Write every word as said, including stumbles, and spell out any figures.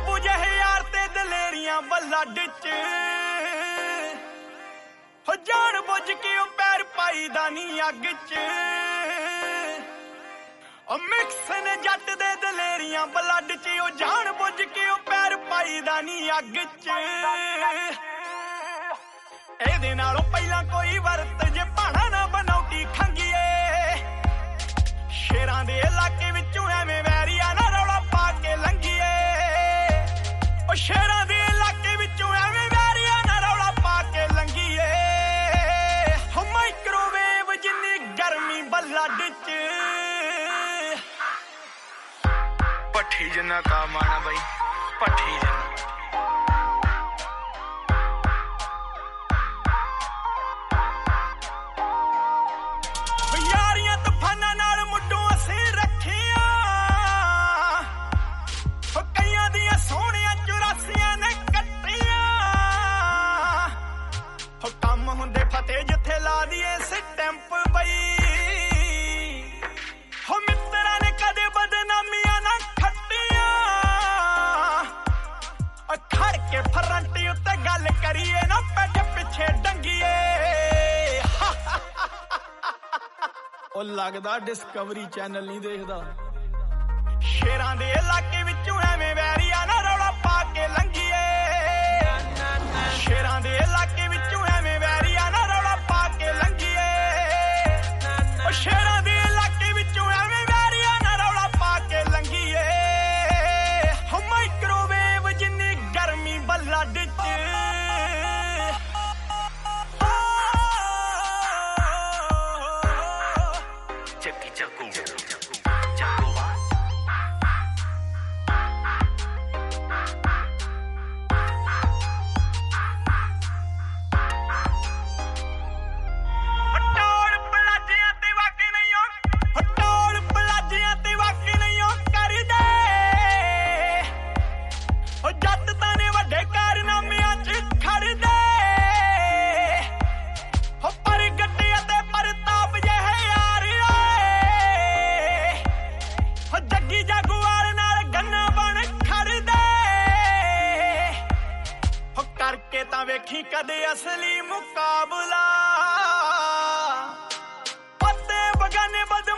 ਕਾਬੂ ਜਿਹੇ ਯਾਰ ਤੇ ਦਲੇਰੀਆਂ ਬਲੱਡ ਚ ਹੋ ਜਾਣ ਬੁੱਝ ਕੇ ਉਹ ਪੈਰ ਪਾਈਦਾ ਨੀ ਅੱਗ ਚ ਉਹ ਮਿਕਸ ਨੇ ਜੱਟ ਦੇ ਦਲੇਰੀਆਂ ਬਲੱਡ ਚ ਉਹ ਜਾਣ ਬੁੱਝ ਕੇ ਉਹ ਪੈਰ ਪਾਈਦਾ ਨੀ ਅੱਗ ਚ ਇਹਦੇ ਨਾਲੋਂ ਪਹਿਲਾਂ ਕੋਈ ਵਰਤ ਜੇ ਭਾਣਾ ਨਾ ਬਣਾਉਟੀ ਖੰਗੀਏ ਸ਼ੇਰਾਂ ਦੇ ਇਲਾਕੇ ਵਿੱਚੋਂ ਐਵੇਂ ਵੈਰੀਆ ਨਾ ਰੌਲਾ ਪਾ ਕੇ ਲੰਘੀਏ ਉਹ ਸ਼ੇਰਾਂ ਦੇ ਇਲਾਕੇ ਵਿੱਚੋਂ ਐਵੇਂ ਵੈਰੀਆ ਨਾ ਰੌਲਾ ਪਾ ਕੇ ਲੰਘੀਏ ਹੋ ਮਾਈਕ੍ਰੋਵੇਵ ਜਿੰਨੀ ਗਰਮੀ ਬਲੱਡ ਚ ਭੱਠੀ ਜਿੰਨਾ ਕੰਮ ਆਣਾ ਬਈ ਭੱਠੀ ਜਿੰਨਾ ਉਹ ਲੱਗਦਾ ਡਿਸਕਵਰੀ ਚੈਨਲ ਨਹੀਂ ਦੇਖਦਾ ਸ਼ੇਰਾਂ ਦੇ ਇਲਾਕੇ ਵਿੱਚੋਂ ਐਵੇਂ ਵੈਰੀਆ ਨਾ ਰੌਲਾ ਪਾ ਕੇ ਲੰਘੀਏ ਸ਼ੇਰਾਂ ਦੇ ਇਲਾਕੇ ਵਿੱਚੋਂ ਐਵੇਂ ਵੈਰੀਆ ਨਾ ਰੌਲਾ ਪਾ ਕੇ ਲੰਘੀਏ ਉਹ ਸ਼ੇਰਾਂ ਦੇ ਇਲਾਕੇ ਵਿੱਚੋਂ ਐਵੇਂ ਵੈਰੀਆ ਨਾ ਰੌਲਾ ਪਾ ਕੇ ਲੰਘੀਏ ਹੋ ਮਾਈਕ੍ਰੋਵੇਵ ਜਿੰਨੀ ਗਰਮੀ ਬਲੱਡ ਚ ਤਾਂ ਵੇਖੀ ਕਦੇ ਅਸਲੀ ਮੁਕਾਬਲਾ ਪੱਤੇ ਬਗਾਨੇ ਬਦ